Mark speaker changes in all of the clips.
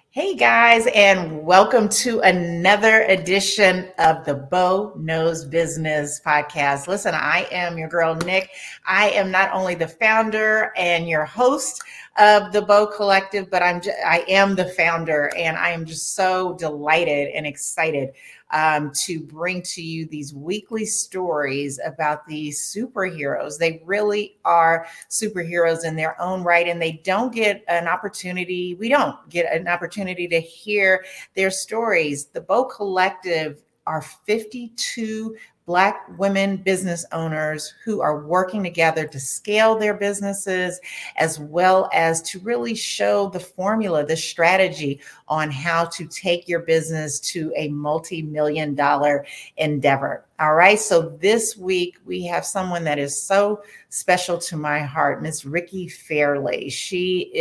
Speaker 1: Hey guys, and welcome to another edition of the Bo Knows Business podcast. Listen, I am your girl, Nick. I am not only the founder and your host of the Bo Collective, but I am the founder, and I am just so delighted and excited to bring to you these weekly stories about these superheroes. They really are superheroes in their own right, and we don't get an opportunity to hear their stories. The Bo Collective are 52 Black women business owners who are working together to scale their businesses, as well as to really show the formula, the strategy on how to take your business to a multi-million dollar endeavor. All right. So this week we have someone that is so special to my heart, Miss Ricky Fairley. She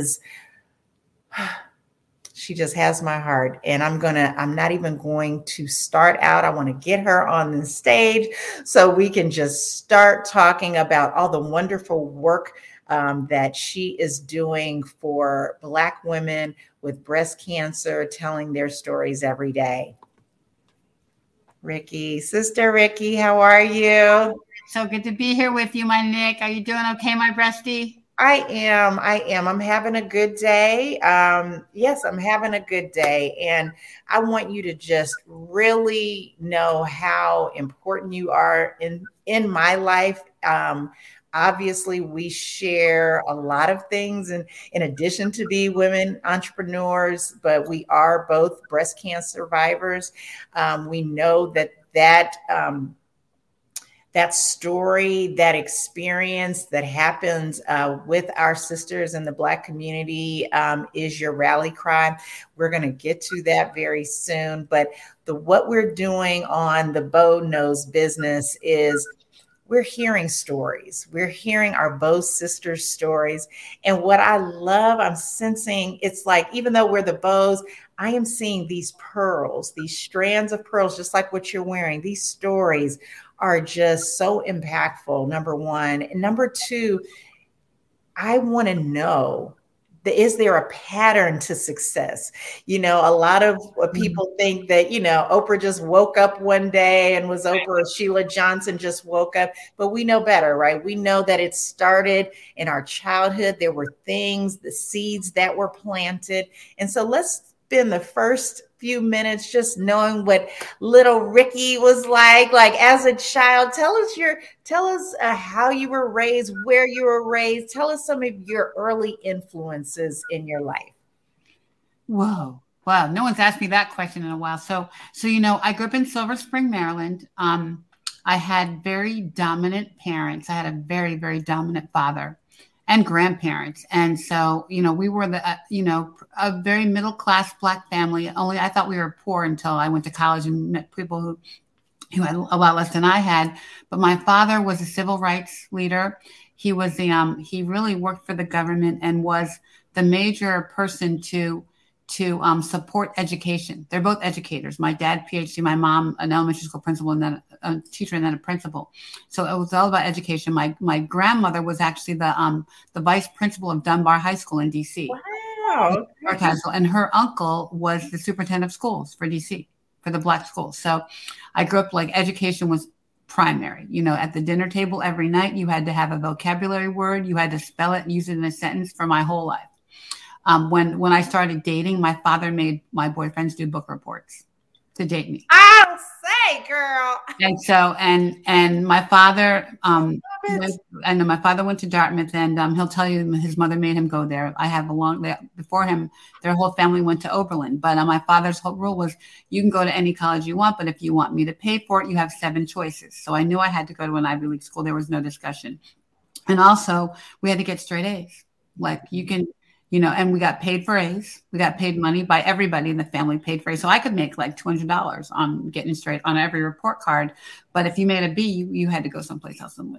Speaker 1: just has my heart, and I'm not even going to start out. I want to get her on the stage so we can just start talking about all the wonderful work that she is doing for Black women with breast cancer, telling their stories every day. Sister Ricky, how are you?
Speaker 2: So good to be here with you, my Nick. Are you doing okay, my breastie?
Speaker 1: I am. I'm having a good day. Yes, I'm having a good day. And I want you to just really know how important you are in my life. Obviously, we share a lot of things in addition to be women entrepreneurs, but we are both breast cancer survivors. We know that story, that experience that happens with our sisters in the Black community is your rally cry. We're going to get to that very soon. But what we're doing on the Bo Knows Business is we're hearing stories. We're hearing our Bo sisters' stories. And what I love, I'm sensing, it's like, even though we're the Bows, I am seeing these pearls, these strands of pearls, just like what you're wearing. These stories are just so impactful, number one. And number two, I want to know, is there a pattern to success? A lot of people think that, Oprah just woke up one day and was Oprah, or Sheila Johnson just woke up, but we know better, right? We know that it started in our childhood. There were things, the seeds that were planted. And so let's spend the first few minutes just knowing what little Ricky was like as a child. Tell us how you were raised, where you were raised. Tell us some of your early influences in your life.
Speaker 2: Whoa. Wow. No one's asked me that question in a while. So, I grew up in Silver Spring, Maryland. I had very dominant parents. I had a very, very dominant father and grandparents. And so, we were a very middle-class Black family. Only I thought we were poor until I went to college and met people who had a lot less than I had. But my father was a civil rights leader. He was he really worked for the government and was the major person to support education. They're both educators. My dad, PhD, my mom, an elementary school principal, and then a teacher, and then a principal. So it was all about education. My grandmother was actually the vice principal of Dunbar High School in DC.
Speaker 1: Wow.
Speaker 2: And her uncle was the superintendent of schools for DC, for the Black schools. So I grew up education was primary. At the dinner table every night, you had to have a vocabulary word. You had to spell it and use it in a sentence for my whole life. When I started dating, my father made my boyfriends do book reports to date me.
Speaker 1: I'll say, girl.
Speaker 2: And so, and my father, my father went to Dartmouth, and he'll tell you his mother made him go there. I have before him, their whole family went to Oberlin. But my father's whole rule was, you can go to any college you want, but if you want me to pay for it, you have 7 choices. So I knew I had to go to an Ivy League school. There was no discussion. And also, we had to get straight A's. And we got paid for A's. We got paid money by everybody in the family, paid for A's. So I could make $200 on getting straight on every report card. But if you made a B, you had to go someplace else and live.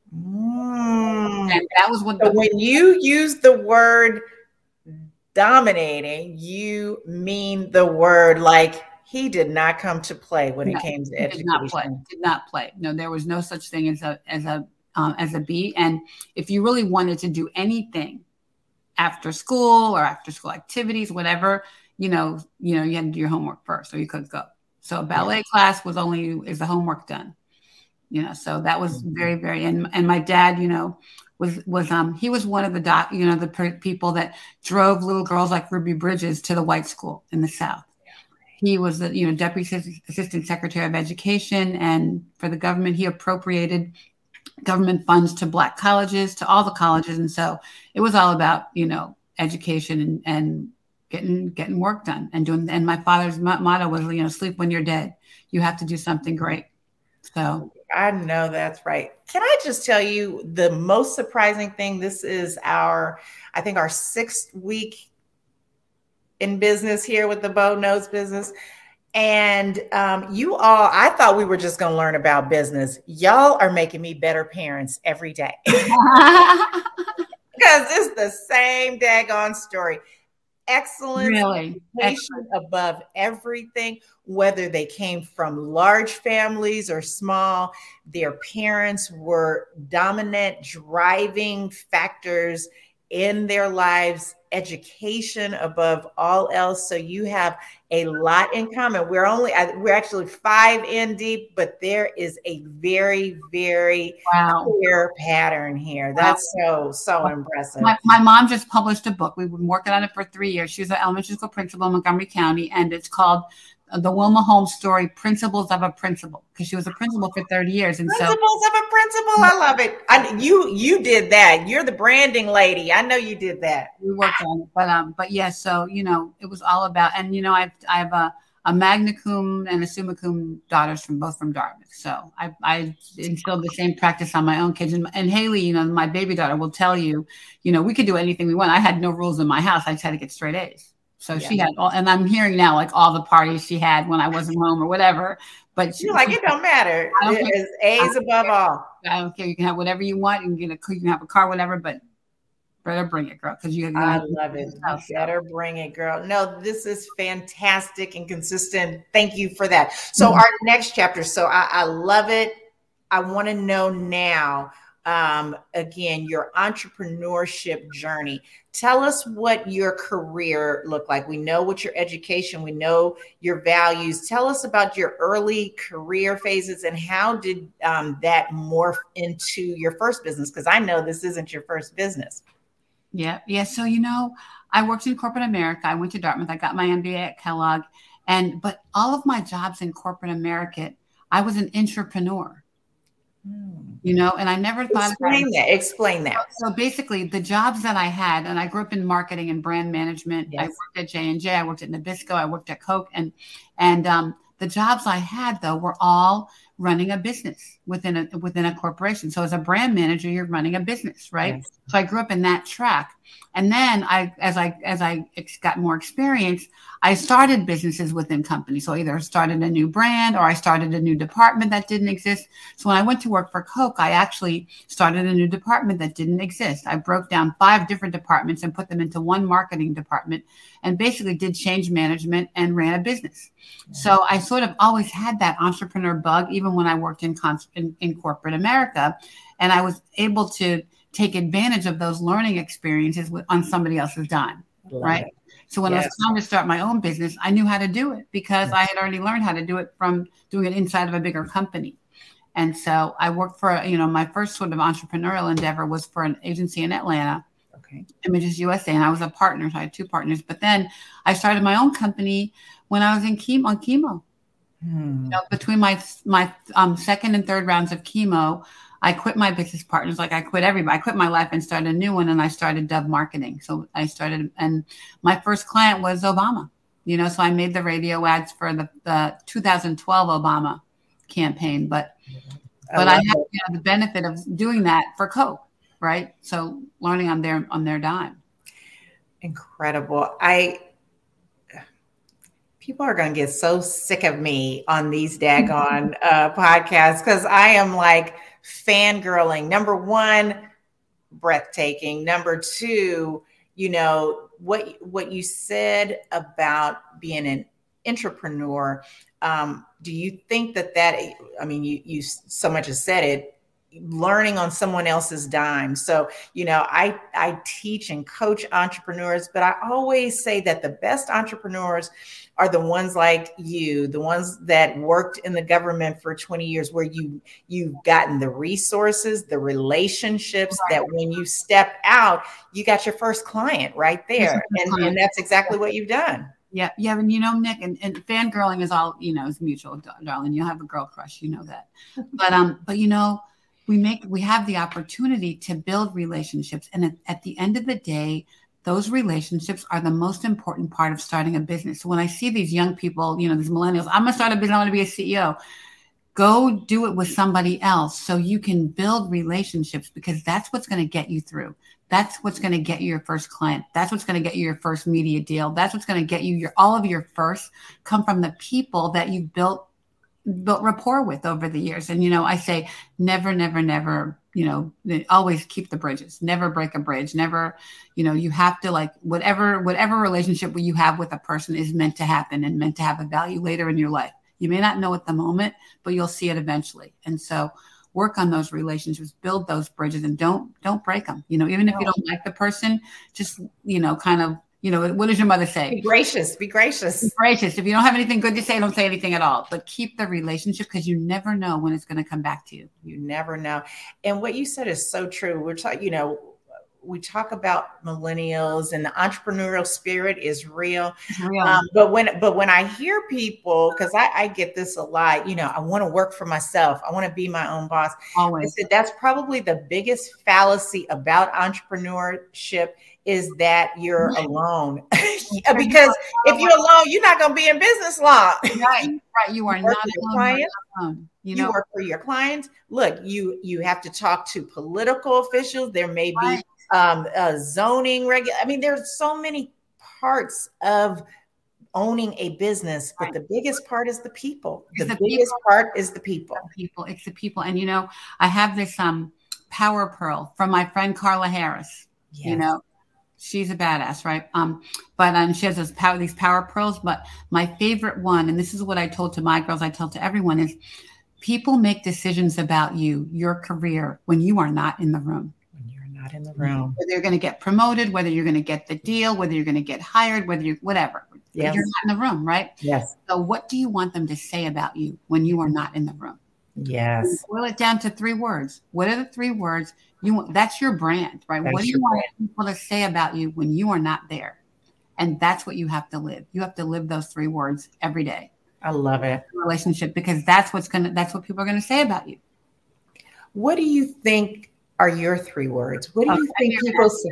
Speaker 2: And that was what.
Speaker 1: So when you use the word dominating, you mean the word he did not come to play when it came to education.
Speaker 2: Did not play. No, there was no such thing as a B. And if you really wanted to do anything after school or after school activities, whatever, you had to do your homework first or you couldn't go. So ballet class was only is the homework done, so that was very, very, and my dad, was he was one of the people that drove little girls like Ruby Bridges to the white school in the South. He was the, Deputy Assistant Secretary of Education, and for the government, he appropriated government funds to Black colleges, to all the colleges. And so it was all about, education and getting work done and my father's motto was, sleep when you're dead. You have to do something great. So
Speaker 1: I know that's right. Can I just tell you the most surprising thing? This is I think our 6th week in business here with the Bold Notes business. And I thought we were just going to learn about business. Y'all are making me better parents every day. Because it's the same daggone story. Excellence,
Speaker 2: really
Speaker 1: above everything, whether they came from large families or small, their parents were dominant driving factors in their lives, education above all else. So you have a lot in common. We're actually 5 in deep, but there is a very, very clear pattern here. That's so impressive.
Speaker 2: My mom just published a book. We've been working on it for 3 years. She's an elementary school principal in Montgomery County, and it's called The Wilma Holmes Story, Principles of a Principal, because she was a principal for 30 years. And
Speaker 1: Principles of a Principal. I love it. You did that. You're the branding lady. I know you did that.
Speaker 2: We worked on it, but yeah. So, it was all about, and, I have a magna cum and a summa cum daughters both from Dartmouth. So I instilled the same practice on my own kids. And Haley, my baby daughter will tell you, we could do anything we want. I had no rules in my house. I just had to get straight A's. So she had and I'm hearing now like all the parties she had when I wasn't home or whatever. But
Speaker 1: you're like, it don't matter. It's A's above all.
Speaker 2: I don't care. You can have whatever you want. You can have a car, whatever, but better bring it, girl. Because
Speaker 1: I love it. Better bring it, girl. No, this is fantastic and consistent. Thank you for that. So our next chapter. So I love it. I want to know now, again, your entrepreneurship journey. Tell us what your career looked like. We know what your education, we know your values. Tell us about your early career phases and how did that morph into your first business? Because I know this isn't your first business.
Speaker 2: Yeah. So, I worked in corporate America. I went to Dartmouth. I got my MBA at Kellogg. But all of my jobs in corporate America, I was an entrepreneur. And I never thought
Speaker 1: Explain that.
Speaker 2: So basically the jobs that I had, and I grew up in marketing and brand management. Yes. I worked at J&J, I worked at Nabisco, I worked at Coke. And the jobs I had though, were all running a business within a corporation. So as a brand manager, you're running a business, right? Yes. So I grew up in that track. And then as I got more experience, I started businesses within companies. So either I started a new brand or I started a new department that didn't exist. So when I went to work for Coke, I actually started a new department that didn't exist. I broke down 5 different departments and put them into one marketing department and basically did change management and ran a business. So I sort of always had that entrepreneur bug, even when I worked in corporate America. And I was able to take advantage of those learning experiences on somebody else's dime, right? So when it was time to start my own business, I knew how to do it because I had already learned how to do it from doing it inside of a bigger company. And so I worked for, my first sort of entrepreneurial endeavor was for an agency in Atlanta, Images USA, and I was a partner. So I had 2 partners. But then I started my own company when I was on chemo. Between my second and third rounds of chemo, I quit my business partners. Like I quit everybody. I quit my life and started a new one. And I started Dove Marketing. So I started, and my first client was Obama, so I made the radio ads for the 2012 Obama campaign. But I had the benefit of doing that for Coke, right? So learning on their dime.
Speaker 1: Incredible. People are going to get so sick of me on these daggone podcasts because I am like fangirling. Number 1, breathtaking. Number 2, what you said about being an entrepreneur. Do you think that you so much as said it, learning on someone else's dime. So, I teach and coach entrepreneurs, but I always say that the best entrepreneurs are the ones like you, the ones that worked in the government for 20 years, where you've gotten the resources, the relationships, that when you step out, you got your first client right there. And that's exactly what you've done.
Speaker 2: Yeah. Yeah. And Nick, and fangirling is all, is mutual, darling. You'll have a girl crush, that. But we have the opportunity to build relationships. And at the end of the day, those relationships are the most important part of starting a business. So when I see these young people, these millennials, I'm going to start a business, I want to be a CEO. Go do it with somebody else so you can build relationships, because that's what's going to get you through. That's what's going to get you your first client. That's what's going to get you your first media deal. That's what's going to get you all of your firsts come from the people that you built rapport with over the years. And, I say never, never, never, always keep the bridges, never break a bridge, never, you have to, like, whatever relationship you have with a person is meant to happen and meant to have a value later in your life. You may not know at the moment, but you'll see it eventually. And so work on those relationships, build those bridges, and don't break them. Even if you don't like the person, just, kind of, what does your mother say?
Speaker 1: Be gracious.
Speaker 2: Be gracious. If you don't have anything good to say, don't say anything at all. But keep the relationship, because you never know when it's going to come back to you.
Speaker 1: You never know. And what you said is so true. We're talking, we talk about millennials, and the entrepreneurial spirit is real. But when I hear people, because I get this a lot, I want to work for myself. I want to be my own boss.
Speaker 2: Always.
Speaker 1: I said that's probably the biggest fallacy about entrepreneurship, is that you're alone. Because if you're alone, you're not going to be in business long.
Speaker 2: Right. You are not alone.
Speaker 1: You work for your clients. Look, you have to talk to political officials. There may be zoning there's so many parts of owning a business, but the biggest part is the people. The biggest part is the people.
Speaker 2: It's the people. And I have this power pearl from my friend Carla Harris. Yes. She's a badass, right? But she has these power pearls. But my favorite one, and this is what I told to my girls, I tell to everyone, is people make decisions about you, your career, when you are not in the room.
Speaker 1: Not in the room.
Speaker 2: Whether you're going to get promoted, whether you're going to get the deal, whether you're going to get hired, whatever. Yes. You're not in the room, right?
Speaker 1: Yes.
Speaker 2: So what do you want them to say about you when you are not in the room?
Speaker 1: Yes.
Speaker 2: Boil it down to 3 words. What are the 3 words you want? That's your brand, right? What do you want people to say about you when you are not there? And that's what you have to live. You have to live those 3 words every day.
Speaker 1: I love it.
Speaker 2: Relationship, because that's what people are going to say about you.
Speaker 1: What do you think are your 3 words? What do you think people say?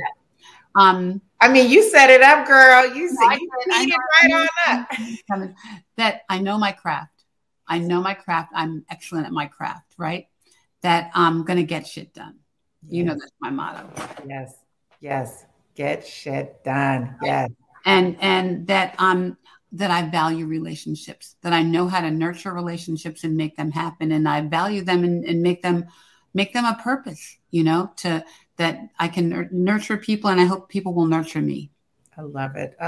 Speaker 1: You set it up, girl. You teed it right on up.
Speaker 2: That I know my craft. I'm excellent at my craft, right? That I'm going to get shit done. Yes. That's my motto.
Speaker 1: Yes. Get shit done. Yes.
Speaker 2: And that I value relationships, that I know how to nurture relationships and make them happen. And I value them and make them a purpose, that I can nurture people, and I hope people will nurture me.
Speaker 1: I love it.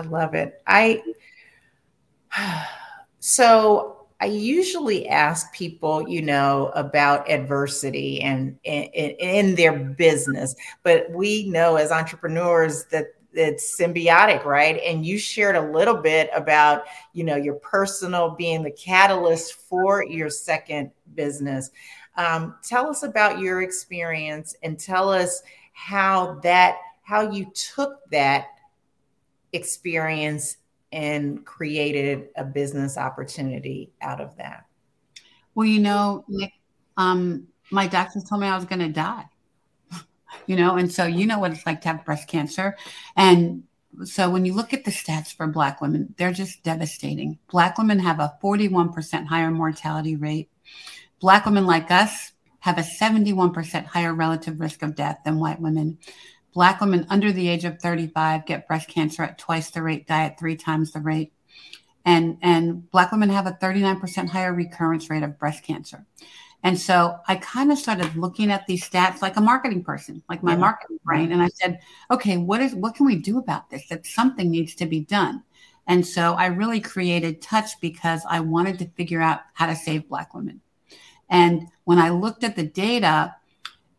Speaker 1: So I usually ask people, about adversity and in their business, but we know as entrepreneurs that it's symbiotic, right? And you shared a little bit about, your personal being the catalyst for your second business. Tell us about your experience, and tell us how you took that experience and created a business opportunity out of that.
Speaker 2: Well, Nick, my doctors told me I was going to die, and so what it's like to have breast cancer. And so when you look at the stats for Black women, they're just devastating. Black women have a 41% higher mortality rate. Black women like us have a 71% higher relative risk of death than white women. Black women under the age of 35 get breast cancer at twice the rate, die at 3 times the rate. And Black women have a 39% higher recurrence rate of breast cancer. And so I kind of started looking at these stats like a marketing person, like my marketing brain. And I said, okay, what can we do about this? That something needs to be done. And so I really created Touch because I wanted to figure out how to save Black women. And when I looked at the data,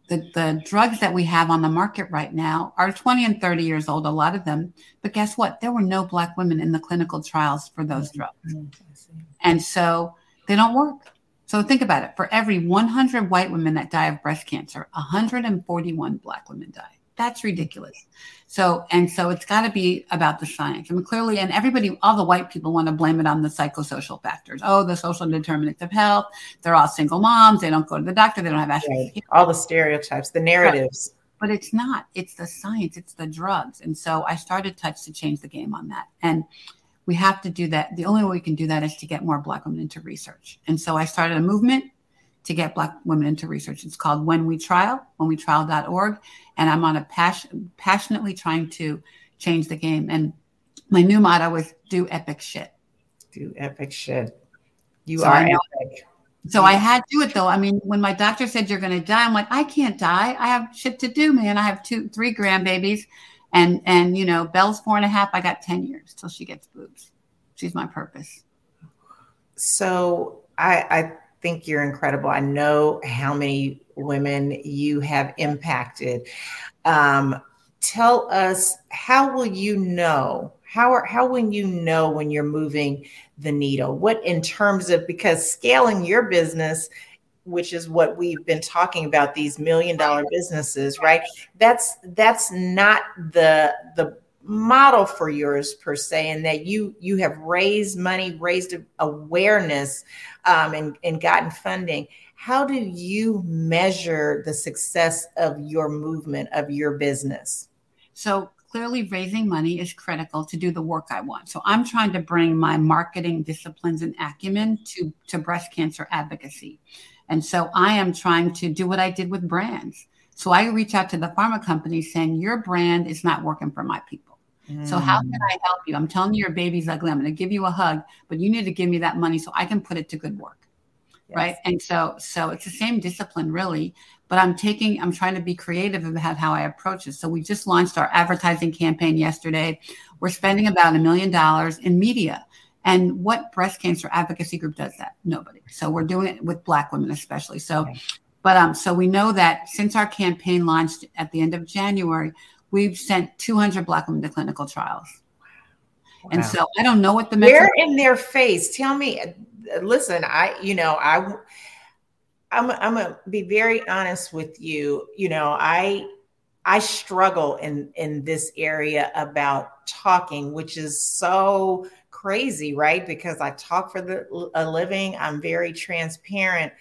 Speaker 2: the drugs that we have on the market right now are 20 and 30 years old, a lot of them. But guess what? There were no Black women in the clinical trials for those drugs. And so they don't work. So think about it. For every 100 white women that die of breast cancer, 141 Black women die. That's ridiculous. So it's got to be about the science. I mean, clearly, and everybody, all the white people want to blame it on the psychosocial factors. Oh, the social determinants of health. They're all single moms. They don't go to the doctor. They don't have access to care.
Speaker 1: All the stereotypes, the narratives.
Speaker 2: But it's not. It's the science. It's the drugs. And so I started Touch to change the game on that. And we have to do that. The only way we can do that is to get more Black women into research. And so I started a movement to get Black women into research. It's called When We Trial, whenwetrial.org. And I'm on a passionately trying to change the game. And my new motto is do epic shit.
Speaker 1: Do epic shit. You are epic.
Speaker 2: So I had to do it though. I mean, when my doctor said you're going to die, I'm like, I can't die. I have shit to do, man. I have 3 grandbabies and, Belle's 4.5. I got 10 years till she gets boobs. She's my purpose.
Speaker 1: So I think you're incredible. I know how many women you have impacted. Tell us, how will you know? How will you know when you're moving the needle? What in terms of, because scaling your business, which is what we've been talking about, these $1 million businesses, right? That's not the model for yours per se, and that you have raised money, raised awareness, and gotten funding. How do you measure the success of your movement, of your business? So
Speaker 2: clearly raising money is critical to do the work I want. So I'm trying to bring my marketing disciplines and acumen to breast cancer advocacy. And so I am trying to do what I did with brands. So I reach out to the pharma companies saying, your brand is not working for my people. So how can I help you? I'm telling you, your baby's ugly. I'm going to give you a hug, but you need to give me that money so I can put it to good work. Yes. Right. And so it's the same discipline really, but I'm trying to be creative about how I approach it. So we just launched our advertising campaign yesterday. We're spending about $1 million in media. And what breast cancer advocacy group does that? Nobody. So we're doing it with Black women, especially. So, okay. But so we know that since our campaign launched at the end of January, we've sent 200 Black women to clinical trials. Wow. And so I don't know what the
Speaker 1: where in their face. Tell me. Listen, I'm gonna be very honest with you. I struggle in this area about talking, which is so crazy, right? Because I talk for a living. I'm very transparent.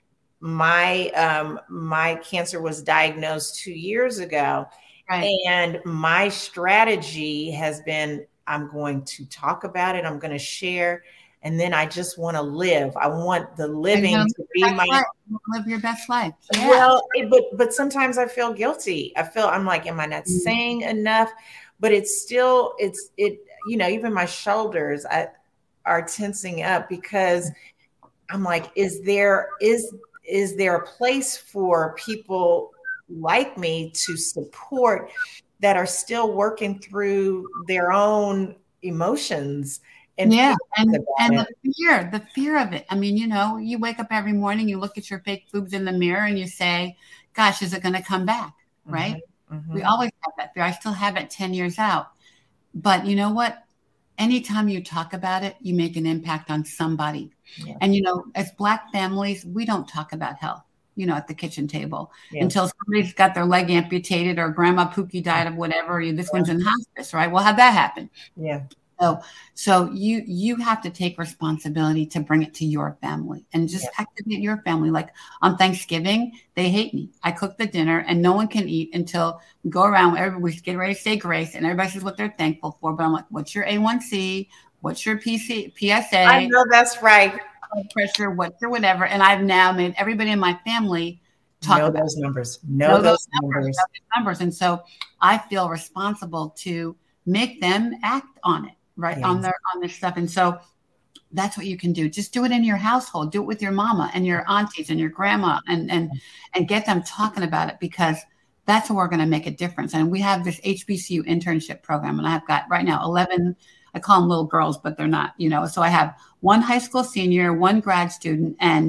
Speaker 1: My cancer was diagnosed 2 years ago. Right. And my strategy has been, I'm going to talk about it. I'm going to share. And then I just want to live. I want the living to be
Speaker 2: live your best life.
Speaker 1: Yeah. Well, but sometimes I feel guilty. I'm like, am I not saying enough? But it's still, even my shoulders are tensing up because I'm like, is there a place for people like me to support that are still working through their own emotions?
Speaker 2: And the fear of it. I mean, you wake up every morning, you look at your fake boobs in the mirror and you say, gosh, is it going to come back? Right. Mm-hmm. We always have that fear. I still have it 10 years out. But you know what? Anytime you talk about it, you make an impact on somebody. Yeah. And, as Black families, we don't talk about health, at the kitchen table until somebody's got their leg amputated or Grandma Pookie died of whatever. This one's in hospice, right? Well, how'd that happen?
Speaker 1: Yeah.
Speaker 2: So you have to take responsibility to bring it to your family and just activate your family. Like on Thanksgiving, they hate me. I cook the dinner and no one can eat until we go around. We get ready to say grace and everybody says what they're thankful for. But I'm like, what's your A1C? What's your PSA?
Speaker 1: I know that's right.
Speaker 2: Blood pressure, what's your whatever. And I've now made everybody in my family talk about
Speaker 1: those numbers. Know those numbers.
Speaker 2: And so I feel responsible to make them act on it. Right. Yes. On this stuff. And so that's what you can do. Just do it in your household. Do it with your mama and your aunties and your grandma and get them talking about it, because that's where we're going to make a difference. And we have this HBCU internship program, and I've got right now 11, I call them little girls, but they're not, so I have one high school senior, one grad student, and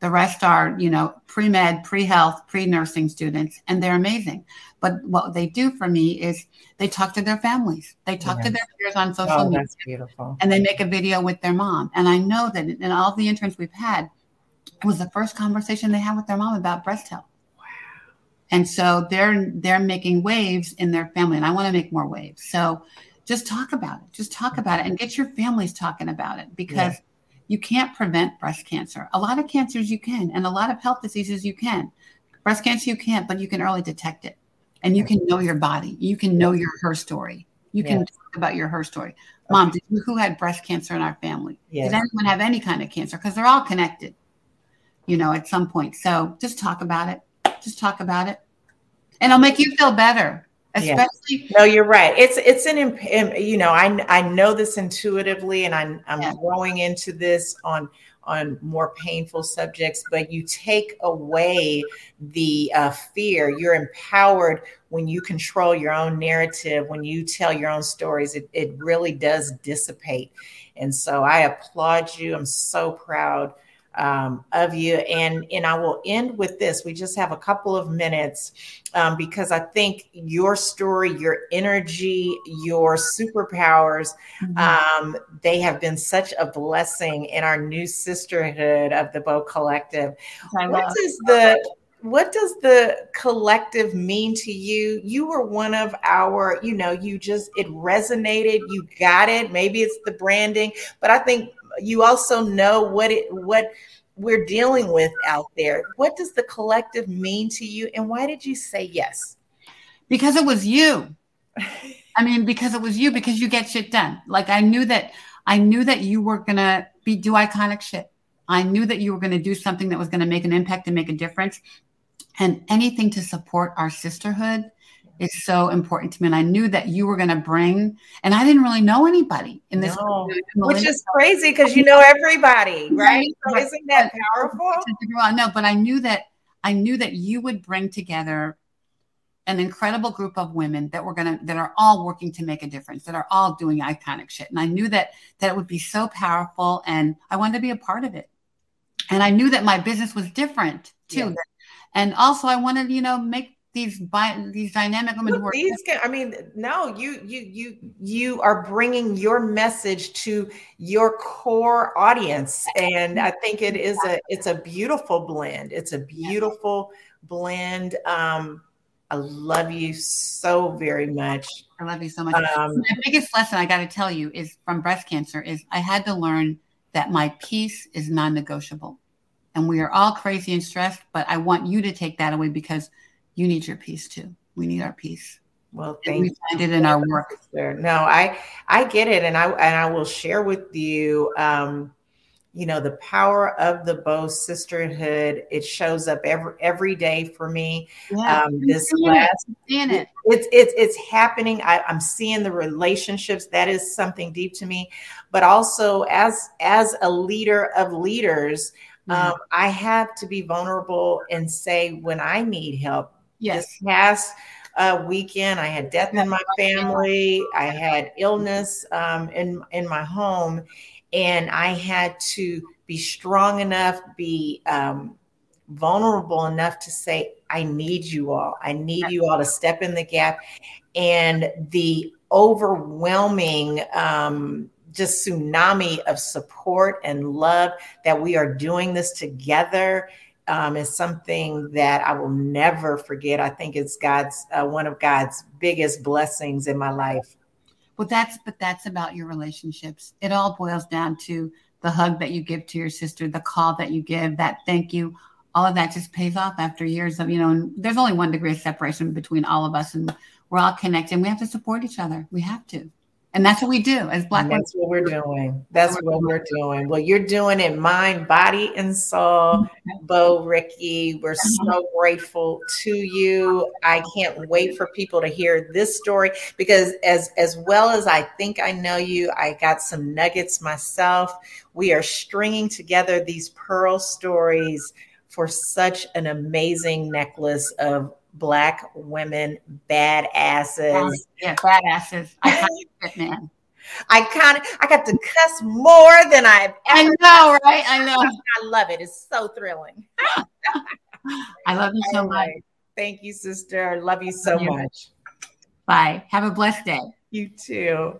Speaker 2: The rest are, pre-med, pre-health, pre-nursing students, and they're amazing. But what they do for me is they talk to their families. They talk to their peers on social media.
Speaker 1: That's beautiful.
Speaker 2: And they make a video with their mom. And I know that in all the interns we've had, it was the first conversation they had with their mom about breast health. Wow. And so they're making waves in their family, and I want to make more waves. So just talk about it. Just talk about it and get your families talking about it, because you can't prevent breast cancer. A lot of cancers you can, and a lot of health diseases you can. Breast cancer you can't, but you can early detect it. And you can know your body. You can know her story. You can talk about her story. Mom, who had breast cancer in our family? Did anyone have any kind of cancer? Because they're all connected, at some point. So just talk about it. Just talk about it. And it'll make you feel better. Especially.
Speaker 1: No, you're right. I know this intuitively, and I'm growing into this on more painful subjects, but you take away the fear. You're empowered when you control your own narrative, when you tell your own stories. It really does dissipate. And so I applaud you. I'm so proud of you. And I will end with this. We just have a couple of minutes because I think your story, your energy, your superpowers, they have been such a blessing in our new sisterhood of the Bow Collective. What does the collective mean to you? You were one of our, it resonated, you got it. Maybe it's the branding, but I think you also know what we're dealing with out there. What does the collective mean to you, and why did you say yes?
Speaker 2: Because it was you. Because you get shit done. Like I knew that you were gonna do iconic shit. I knew that you were gonna do something that was gonna make an impact and make a difference. And anything to support our sisterhood is so important to me. And I knew that you were going to bring, and I didn't really know anybody in this.
Speaker 1: Which is crazy because you know everybody, right? So isn't that powerful?
Speaker 2: No, but I knew that you would bring together an incredible group of women that are all working to make a difference, that are all doing iconic shit. And I knew that it would be so powerful, and I wanted to be a part of it. And I knew that my business was different too. Yeah. And also I wanted, make these dynamic women who are. You are bringing your message to your core audience, and I think it's a beautiful blend. It's a beautiful blend. I love you so very much. I love you so much. The biggest lesson I got to tell you is from breast cancer is I had to learn that my peace is non-negotiable. And we are all crazy and stressed, but I want you to take that away because you need your peace too. We need our peace. Well, we find it in our work. No, I get it, and I will share with you, the power of the Bow sisterhood. It shows up every day for me. Yeah, it's happening. I'm seeing the relationships. That is something deep to me, but also as a leader of leaders. I have to be vulnerable and say when I need help. Yes. This past weekend, I had death in my family. I had illness in my home, and I had to be strong enough, be vulnerable enough to say, I need you all. I need you all to step in the gap. And the overwhelming just tsunami of support and love that we are doing this together is something that I will never forget. I think it's one of God's biggest blessings in my life. Well, that's about your relationships. It all boils down to the hug that you give to your sister, the call that you give, that thank you. All of that just pays off after years of, and there's only 1 degree of separation between all of us, and we're all connected, and we have to support each other. We have to. And that's what we do as Black women. That's what we're doing. That's what we're doing. Well, you're doing it mind, body, and soul. Bow, Ricky, we're so grateful to you. I can't wait for people to hear this story because as well as I think I know you, I got some nuggets myself. We are stringing together these pearl stories for such an amazing necklace of Black women, badasses. Yeah, badasses. I have it, man.
Speaker 1: I got to cuss more than I've ever.
Speaker 2: I know, right? I know.
Speaker 1: I love it. It's so thrilling.
Speaker 2: I love you so
Speaker 1: All
Speaker 2: much.
Speaker 1: right. Thank you, sister. Love you so much.
Speaker 2: Bye. Have a blessed day.
Speaker 1: You too.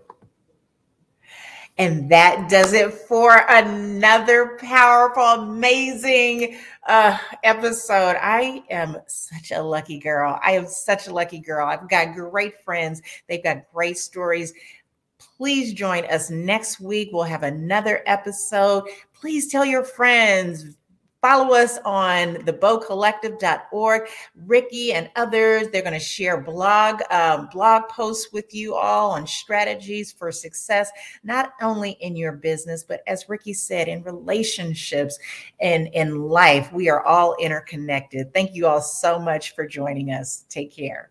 Speaker 1: And that does it for another powerful, amazing episode. I am such a lucky girl. I am such a lucky girl. I've got great friends. They've got great stories. Please join us next week. We'll have another episode. Please tell your friends. Follow us on thebowcollective.org. Ricky and others, they're going to share blog posts with you all on strategies for success, not only in your business, but as Ricky said, in relationships and in life. We are all interconnected. Thank you all so much for joining us. Take care.